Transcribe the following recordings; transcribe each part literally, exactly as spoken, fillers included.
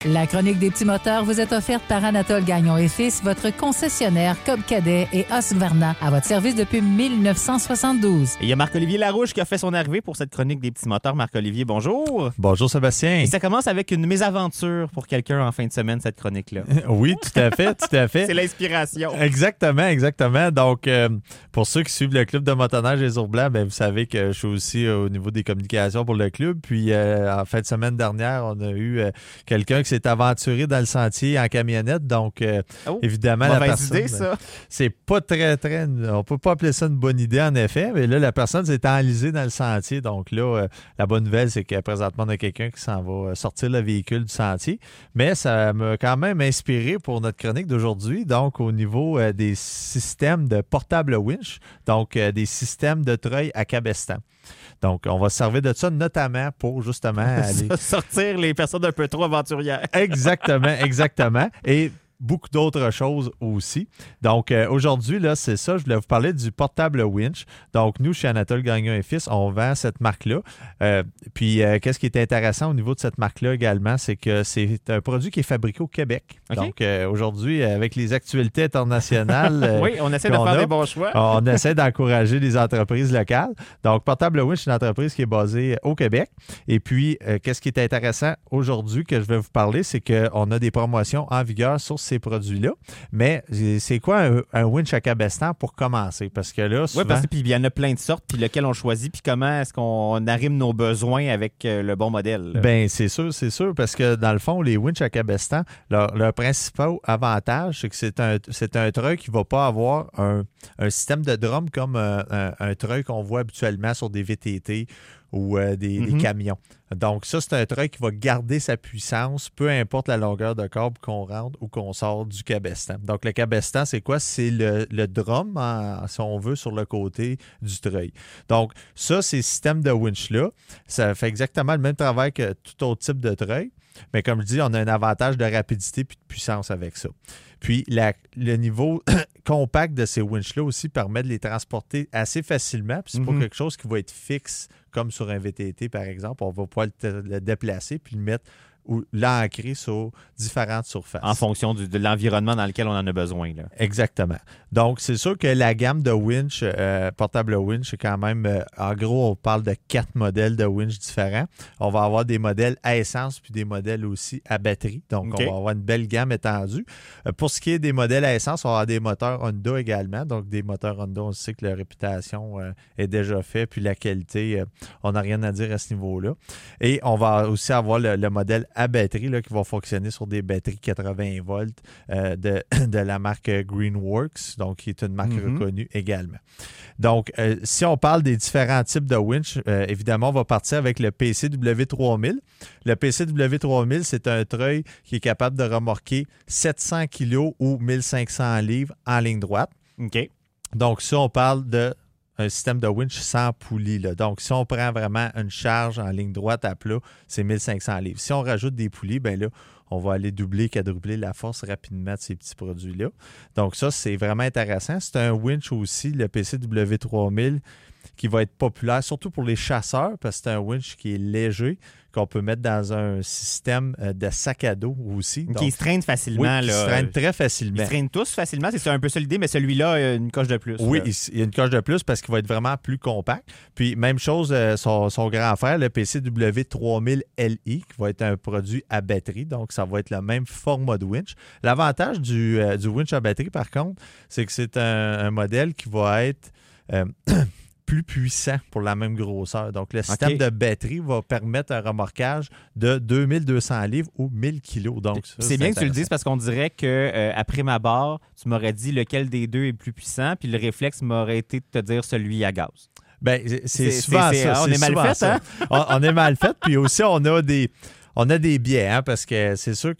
La chronique des petits moteurs vous est offerte par Anatole Gagnon et Fils, votre concessionnaire Cobb Cadet et Husqvarna, à votre service depuis mille neuf cent soixante-douze. Et il y a Marc-Olivier Larouche qui a fait son arrivée pour cette chronique des petits moteurs. Marc-Olivier, bonjour. Bonjour Sébastien. Et ça commence avec une mésaventure pour quelqu'un en fin de semaine, cette chronique-là. Oui, tout à fait, tout à fait. C'est l'inspiration. Exactement, exactement. Donc, euh, pour ceux qui suivent le club de motoneige des Ours-Blancs, ben, vous savez que je suis aussi euh, au niveau des communications pour le club. Puis, euh, en fin de semaine dernière, on a eu euh, quelqu'un qui s'est aventuré dans le sentier en camionnette. Donc, euh, oh, évidemment, la personne... idée, ça. C'est pas très, très... On peut pas appeler ça une bonne idée, en effet. Mais là, la personne s'est enlisée dans le sentier. Donc là, euh, la bonne nouvelle, c'est que présentement, on a quelqu'un qui s'en va sortir le véhicule du sentier. Mais ça m'a quand même inspiré pour notre chronique d'aujourd'hui. Donc, au niveau euh, des systèmes de portable winch, donc euh, des systèmes de treuil à cabestan. Donc, on va se servir de ça notamment pour justement aller... sortir les personnes un peu trop aventurières. Exactement, exactement. Et beaucoup d'autres choses aussi. Donc, euh, aujourd'hui, là, c'est ça, je voulais vous parler du portable winch. Donc, nous, chez Anatole Gagnon et Fils, on vend cette marque-là. Euh, puis, euh, qu'est-ce qui est intéressant au niveau de cette marque-là également, c'est que c'est un produit qui est fabriqué au Québec. Okay. Donc, euh, aujourd'hui, avec les actualités internationales... Euh, oui, on essaie de faire a, des bons choix. On essaie d'encourager les entreprises locales. Donc, Portable Winch, c'est une entreprise qui est basée au Québec. Et puis, euh, qu'est-ce qui est intéressant aujourd'hui que je vais vous parler, c'est qu'on a des promotions en vigueur sur ces produits-là. Mais c'est quoi un, un winch à cabestan pour commencer? Parce que là, souvent... Oui, parce qu'il y en a plein de sortes, puis lequel on choisit, puis comment est-ce qu'on arrime nos besoins avec euh, le bon modèle? Bien, c'est sûr, c'est sûr, parce que dans le fond, les winch à cabestan, leur, leur principal avantage, c'est que c'est un, c'est un treuil qui ne va pas avoir un, un système de drum comme un, un, un treuil qu'on voit habituellement sur des V T T ou euh, des, mm-hmm. des camions. Donc, ça, c'est un treuil qui va garder sa puissance, peu importe la longueur de câble qu'on rentre ou qu'on sort du cabestan. Donc, le cabestan, c'est quoi? C'est le, le drum, en, si on veut, sur le côté du treuil. Donc, ça, ces systèmes de winch-là, ça fait exactement le même travail que tout autre type de treuil. Mais comme je dis, on a un avantage de rapidité et de puissance avec ça. Puis, la, le niveau compact de ces winches-là aussi permet de les transporter assez facilement. Puis, c'est mm-hmm. pas quelque chose qui va être fixe comme sur un V T T, par exemple. On va pouvoir le, le déplacer puis le mettre ou l'ancrer sur différentes surfaces. En fonction du, de l'environnement dans lequel on en a besoin. Là. Exactement. Donc, c'est sûr que la gamme de winch, euh, portable winch, c'est quand même, euh, en gros, on parle de quatre modèles de winch différents. On va avoir des modèles à essence puis des modèles aussi à batterie. Donc, okay. on va avoir une belle gamme étendue. Euh, pour ce qui est des modèles à essence, on va avoir des moteurs Honda également. Donc, des moteurs Honda, on sait que leur réputation euh, est déjà faite, puis la qualité, euh, on n'a rien à dire à ce niveau-là. Et on va aussi avoir le, le modèle à batterie là, qui va fonctionner sur des batteries quatre-vingts volts euh, de, de la marque Greenworks, donc qui est une marque mm-hmm. reconnue également. Donc, euh, si on parle des différents types de winch, euh, évidemment, on va partir avec le P C W trois mille. Le P C W trois mille, c'est un treuil qui est capable de remorquer sept cents kilos ou mille cinq cents livres en ligne droite. OK. Donc, si on parle de un système de winch sans poulie. Là. Donc, si on prend vraiment une charge en ligne droite à plat, c'est mille cinq cents livres. Si on rajoute des poulies, bien là, on va aller doubler, quadrupler la force rapidement de ces petits produits-là. Donc, ça, c'est vraiment intéressant. C'est un winch aussi, le P C W trois mille, qui va être populaire, surtout pour les chasseurs, parce que c'est un winch qui est léger, qu'on peut mettre dans un système de sac à dos aussi. Donc, qui se traîne facilement. Oui, là. qui se traîne très facilement. Ils se traînent tous facilement, c'est un peu ça l'idée, mais celui-là a une coche de plus. Oui, là. il y a une coche de plus parce qu'il va être vraiment plus compact. Puis, même chose, son, son grand frère, le P C W trois mille L I, qui va être un produit à batterie. Donc, ça va être le même format de winch. L'avantage du, euh, du winch à batterie, par contre, c'est que c'est un, un modèle qui va être... Euh, plus puissant pour la même grosseur. Donc, le système okay. de batterie va permettre un remorquage de deux mille deux cents livres ou mille kilos. Donc, ça, c'est, c'est bien que tu le dises parce qu'on dirait qu'après euh, ma barre, tu m'aurais dit lequel des deux est plus puissant, puis le réflexe m'aurait été de te dire celui à gaz. Bien, c'est, c'est souvent c'est, c'est, ça. On c'est est mal fait, ça. hein? on, on est mal fait, puis aussi, on a des... On a des biais, hein, parce que c'est sûr que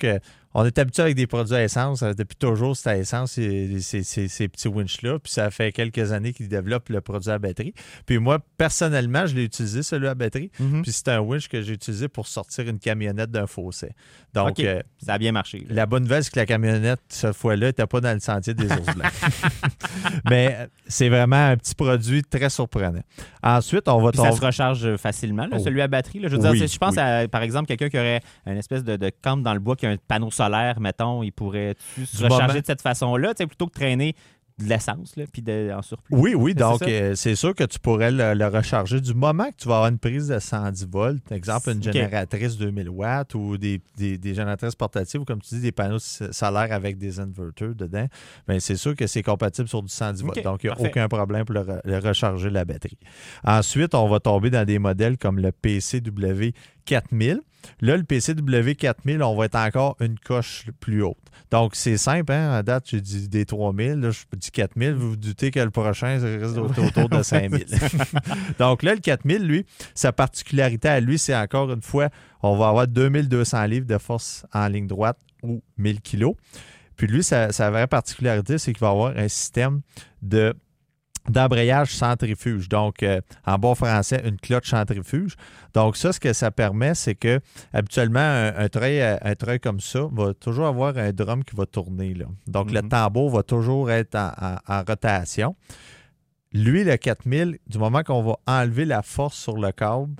on est habitué avec des produits à essence. Depuis toujours, c'est à essence, ces, ces, ces, ces petits winches-là. Puis ça fait quelques années qu'ils développent le produit à batterie. Puis moi, personnellement, je l'ai utilisé, celui à batterie. Mm-hmm. Puis c'est un winch que j'ai utilisé pour sortir une camionnette d'un fossé. Donc, okay. euh, ça a bien marché. Là. La bonne nouvelle, c'est que la camionnette, cette fois-là, n'était pas dans le sentier des ours blancs. Mais c'est vraiment un petit produit très surprenant. Ensuite, on va... Puis ça se recharge facilement, là, oh. celui à batterie. Là. Je veux oui, dire, je pense oui. à, par exemple, quelqu'un qui aurait une espèce de, de camp dans le bois qui a un panneau solaire, mettons, il pourrait se recharger moment... de cette façon-là, plutôt que de traîner de l'essence, là, puis de, en surplus. Oui, oui, donc c'est, euh, c'est sûr que tu pourrais le, le recharger du moment que tu vas avoir une prise de cent dix volts, exemple une okay. génératrice deux mille watts ou des, des, des génératrices portatives ou comme tu dis, des panneaux solaires avec des inverters dedans, bien, c'est sûr que c'est compatible sur du cent dix volts, okay, donc il n'y a parfait. Aucun problème pour le, le recharger la batterie. Ensuite, on va tomber dans des modèles comme le P C W quatre mille. Là, le P C W quatre mille, on va être encore une coche plus haute. Donc, c'est simple, hein? À date, j'ai dit des trois mille, là, je dis quatre mille. Vous vous doutez que le prochain, ça risque autour de cinq mille. Donc là, le quatre mille, lui, sa particularité à lui, c'est encore une fois, on va avoir deux mille deux cents livres de force en ligne droite ou mille kilos. Puis lui, sa, sa vraie particularité, c'est qu'il va avoir un système de d'embrayage centrifuge. Donc, euh, en bon français, une cloche centrifuge. Donc, ça, ce que ça permet, c'est que habituellement, un, un, treuil, un treuil comme ça va toujours avoir un drum qui va tourner, là. Donc, mm-hmm. le tambour va toujours être en, en, en rotation. Lui, le quatre mille, du moment qu'on va enlever la force sur le câble,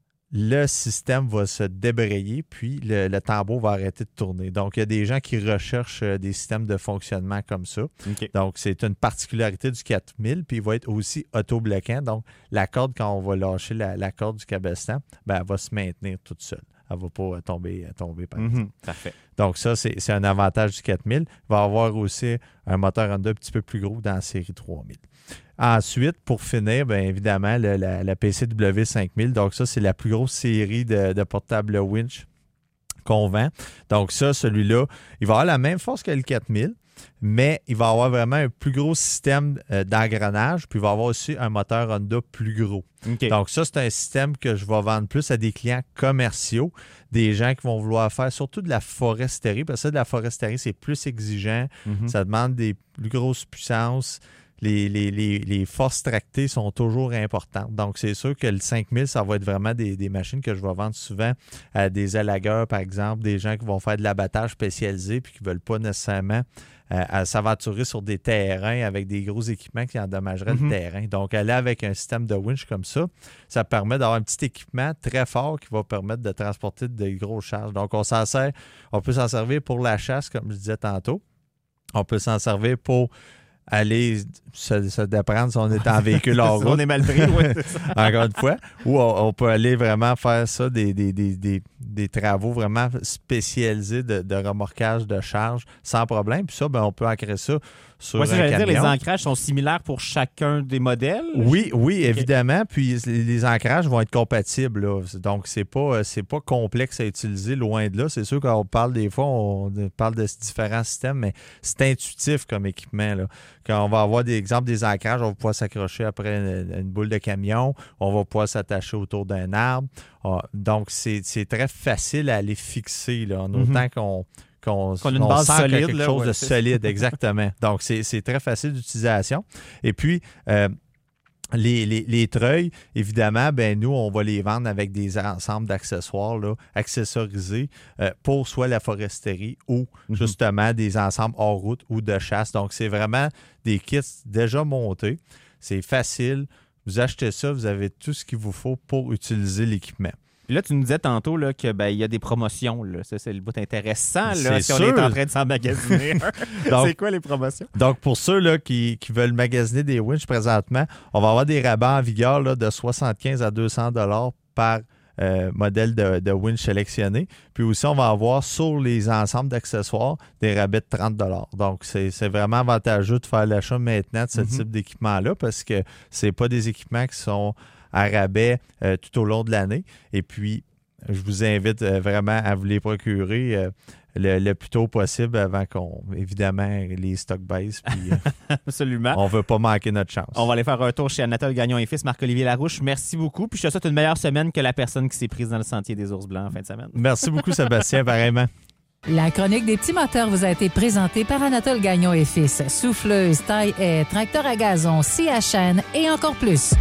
le système va se débrayer, puis le, le tambour va arrêter de tourner. Donc, il y a des gens qui recherchent des systèmes de fonctionnement comme ça. Okay. Donc, c'est une particularité du quatre mille, puis il va être aussi auto-bloquant. Donc, la corde, quand on va lâcher la, la corde du cabestan, ben, elle va se maintenir toute seule. Elle ne va pas tomber, tomber par exemple. Mm-hmm. Parfait. Donc, ça, c'est, c'est un avantage du quatre mille. Il va avoir aussi un moteur Honda un petit peu plus gros dans la série trois mille. Ensuite, pour finir, bien évidemment, le, la, la P C W cinq mille. Donc, ça, c'est la plus grosse série de, de portables winch qu'on vend. Donc, ça, celui-là, il va avoir la même force que le quatre mille, mais il va avoir vraiment un plus gros système euh, d'engrenage, puis il va avoir aussi un moteur Honda plus gros. Okay. Donc, ça, c'est un système que je vais vendre plus à des clients commerciaux, des gens qui vont vouloir faire surtout de la foresterie, parce que ça, de la foresterie, c'est plus exigeant, mm-hmm. ça demande des plus grosses puissances. Les, les, les, les forces tractées sont toujours importantes. Donc, c'est sûr que le cinq mille, ça va être vraiment des, des machines que je vais vendre souvent à des élagueurs, par exemple, des gens qui vont faire de l'abattage spécialisé puis qui ne veulent pas nécessairement euh, à s'aventurer sur des terrains avec des gros équipements qui endommageraient mm-hmm. le terrain. Donc, aller avec un système de winch comme ça, ça permet d'avoir un petit équipement très fort qui va permettre de transporter de grosses charges. Donc, on s'en sert, on peut s'en servir pour la chasse, comme je disais tantôt. On peut s'en servir pour aller se, se déprendre si on est en véhicule hors route. On est mal pris, oui. Encore une fois. Ou on, on peut aller vraiment faire ça, des, des, des, des, des travaux vraiment spécialisés de, de remorquage de charge sans problème. Puis ça, ben, on peut ancrer ça sur ouais, un j'allais camion. Dire, les ancrages sont similaires pour chacun des modèles? Oui, oui, okay. Évidemment. Puis les, les ancrages vont être compatibles. Là. Donc, c'est pas, c'est pas complexe à utiliser, loin de là. C'est sûr qu'on parle des fois, on parle de différents systèmes, mais c'est intuitif comme équipement, là. Quand on va avoir des exemples des ancrages, on va pouvoir s'accrocher après une, une boule de camion, on va pouvoir s'attacher autour d'un arbre. Donc, c'est, c'est très facile à aller fixer, là, en autant mm-hmm. qu'on qu'on, qu'on a une base sent solide, quelque là, chose ouais, de c'est solide, exactement. Donc, c'est, c'est très facile d'utilisation. Et puis, euh, Les, les, les treuils, évidemment, ben nous, on va les vendre avec des ensembles d'accessoires là, accessorisés euh, pour soit la foresterie ou mm-hmm. justement des ensembles hors route ou de chasse. Donc, c'est vraiment des kits déjà montés. C'est facile. Vous achetez ça, vous avez tout ce qu'il vous faut pour utiliser l'équipement. Là, tu nous disais tantôt là, qu'il ben, y a des promotions. Là. Ça, c'est le bout intéressant là, c'est si sûr. On est en train de s'emmagasiner. Donc, c'est quoi les promotions? Donc, pour ceux là, qui, qui veulent magasiner des winches présentement, on va avoir des rabats en vigueur là, de soixante-quinze à deux cents dollars par euh, modèle de, de winch sélectionné. Puis aussi, on va avoir sur les ensembles d'accessoires des rabais de trente dollars. Donc, c'est, c'est vraiment avantageux de faire l'achat maintenant de ce mm-hmm. type d'équipement-là parce que c'est pas des équipements qui sont à rabais euh, tout au long de l'année. Et puis, je vous invite euh, vraiment à vous les procurer euh, le, le plus tôt possible avant qu'on, évidemment, les stocks baissent. Puis, euh, absolument. On ne veut pas manquer notre chance. On va aller faire un tour chez Anatole Gagnon et Fils, Marc-Olivier Larouche. Merci beaucoup. Puis je te souhaite une meilleure semaine que la personne qui s'est prise dans le sentier des ours blancs en fin de semaine. Merci beaucoup, Sébastien, pareillement. La chronique des petits moteurs vous a été présentée par Anatole Gagnon et Fils. Souffleuse, taille-haie, tracteur à gazon, scie à chaîne et encore plus.